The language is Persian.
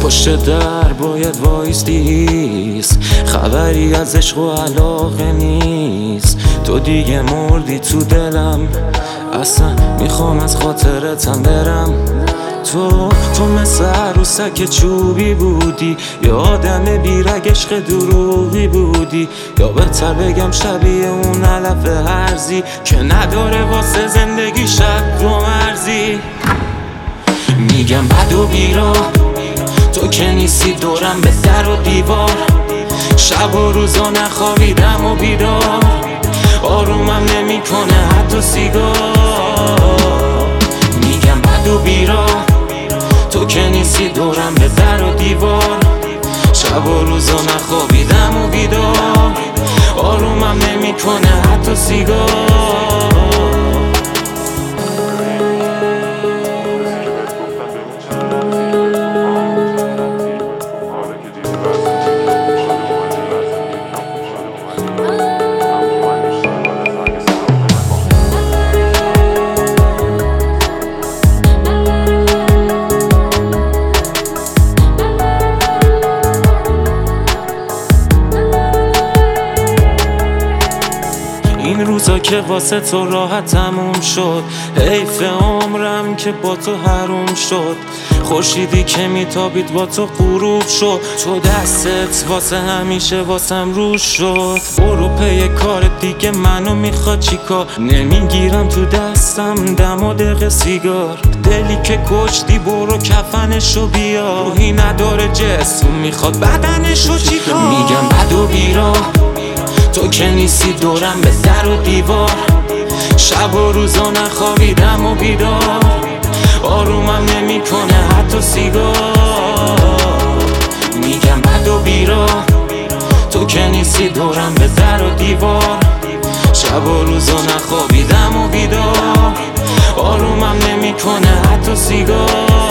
پشت در باید وایستی، خبری از عشق و علاقه نیست. تو دیگه مردی تو دلم، اصلا میخوام از خاطرتم برم. تو مثل عروسک چوبی بودی، یا آدم بیرگ عشق دروغی بودی، یا بهتر بگم شبیه اون علف هرزی که نداره واسه زندگی شک و مرزی. میگم بد و بیرا، تو که نیستی دورم به در و دیوار. شب و روزا نخوابیدم و بیدار، آرومم نمیکنه حتی سیگار. میگم بد و بیرا، تو که نیستی دورم به در و دیوار. شب و روزا نخوابیدم و بیدار، آرومم نمیکنه حتی سیگار. این روزا که واسه تو راحت تموم شد، حیف عمرم که با تو حروم شد. خورشیدی که میتابید با تو غروب شد، تو دستت واسه همیشه واسم روش شد. برو پی کار دیگه، منو میخواد چیکار؟ نمیگیرم تو دستم دم و دق سیگار. دلی که کشتی برو کفنشو بیار، روحی نداره جسم میخواد بدنشو چیکار؟ میگم بد و بیرا، تو که نیستی دورم به در و دیوار. شب و روزا نخوابیدم و بیدار، آرومم نمیکنه حتی سیگار. میگم بد و بیرا، تو که نیستی دورم به در و دیوار. شب و روزا نخوابیدم و بیدار، آرومم نمیکنه حتی سیگار.